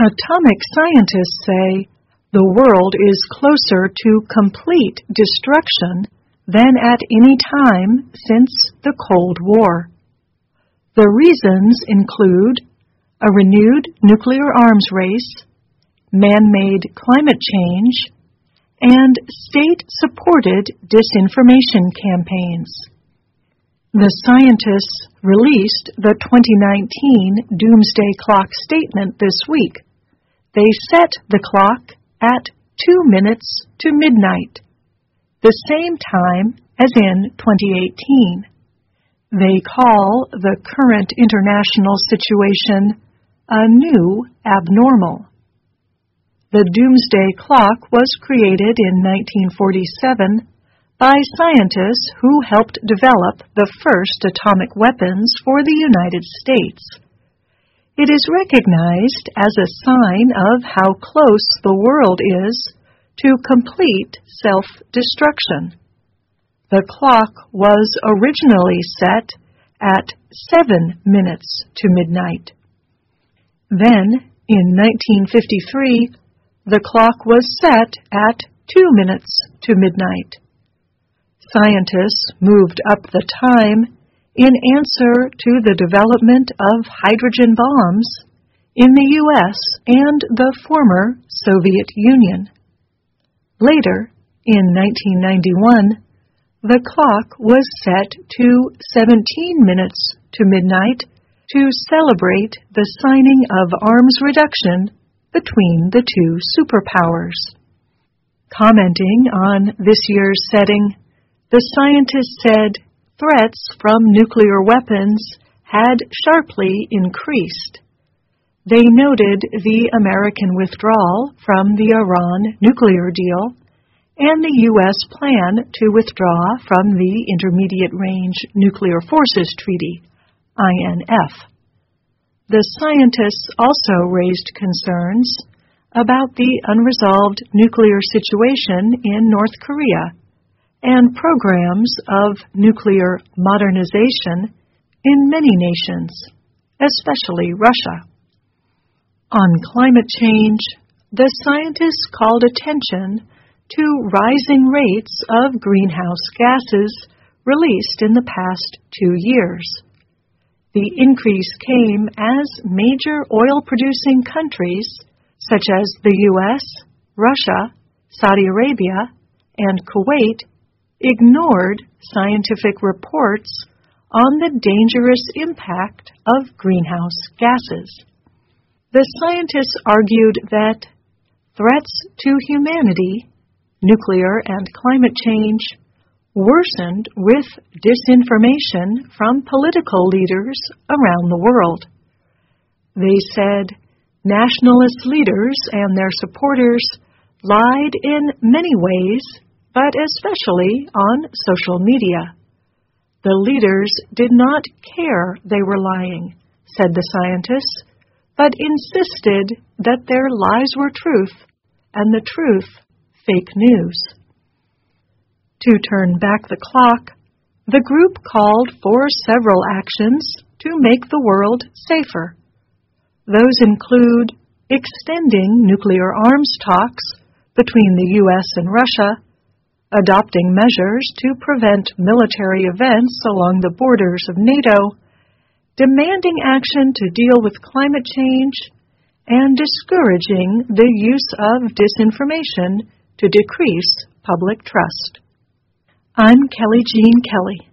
Atomic scientists say the world is closer to complete destruction than at any time since the Cold War. The reasons include a renewed nuclear arms race, man-made climate change, and state-supported disinformation campaigns. The scientists released the 2019 Doomsday Clock statement this week. They set the clock at 2 minutes to midnight, the same time as in 2018. They call the current international situation a new abnormal. The Doomsday Clock was created in 1947 by scientists who helped develop the first atomic weapons for the United States. It is recognized as a sign of how close the world is to complete self-destruction. The clock was originally set at 7 minutes to midnight. Then, in 1953, the clock was set at 2 minutes to midnight. Scientists moved up the time in answer to the development of hydrogen bombs in the U.S. and the former Soviet Union. Later, in 1991, the clock was set to 17 minutes to midnight to celebrate the signing of arms reduction between the two superpowers. Commenting on this year's setting, the scientists said threats from nuclear weapons had sharply increased. They noted the American withdrawal from the Iran nuclear deal and the U.S. plan to withdraw from the Intermediate Range Nuclear Forces Treaty, INF. The scientists also raised concerns about the unresolved nuclear situation in North Korea and programs of nuclear modernization in many nations, especially Russia. On climate change, the scientists called attention to rising rates of greenhouse gases released in the past 2 years. The increase came as major oil-producing countries, such as the U.S., Russia, Saudi Arabia, and Kuwait, ignored scientific reports on the dangerous impact of greenhouse gases. The scientists argued that threats to humanity, nuclear and climate change, worsened with disinformation from political leaders around the world. They said nationalist leaders and their supporters lied in many ways, but especially on social media. The leaders did not care they were lying, said the scientists, but insisted that their lies were truth and the truth fake news. To turn back the clock, the group called for several actions to make the world safer. Those include extending nuclear arms talks between the U.S. and Russia, adopting measures to prevent military events along the borders of NATO, demanding action to deal with climate change, and discouraging the use of disinformation to decrease public trust. I'm Kelly Jean Kelly.